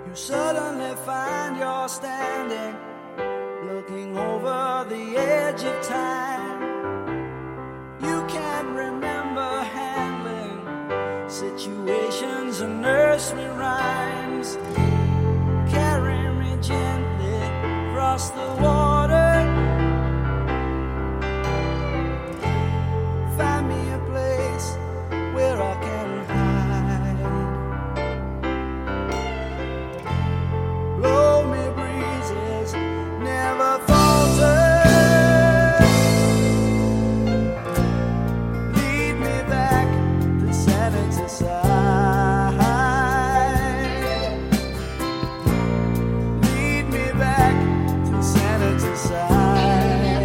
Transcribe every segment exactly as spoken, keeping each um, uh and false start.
You suddenly find you're standing, looking over the edge of time. You can't remember handling situations and nursery rhymes. Carry me gently across the water. Find me a place where I can hide. Blow me breezes, never falter. Lead me back to sanity side. Lead me back to sanity side.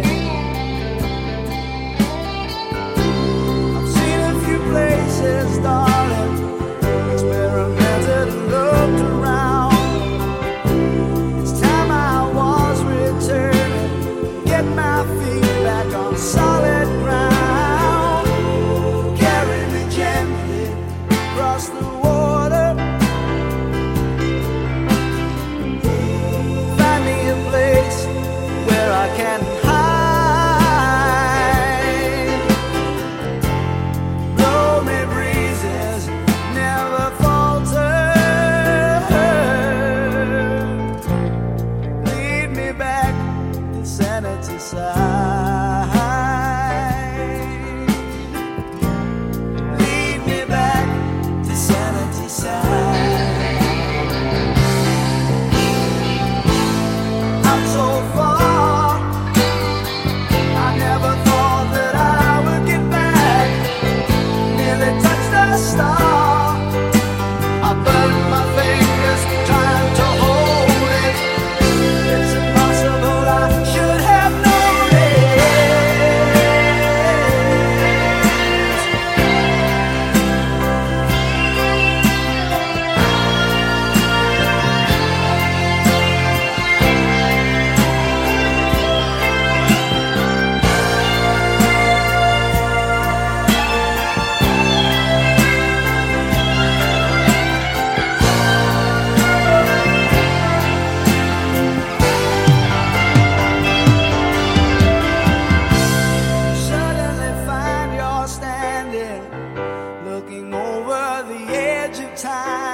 I've seen a few places, darling, experimented and looked around. It's time I was returning, get my feet back on solid ground. Carry me gently across the water. Find me a place where I can hide. Blow me breezes, never falter. Lead me back to sanity side. Lead me back to sanity side. I'm so far, I never thought that I would get back. Nearly touched the star. I burned my fingers trying to hold it. It's impossible, I should have known it. Suddenly find you're standing, looking over the edge of time.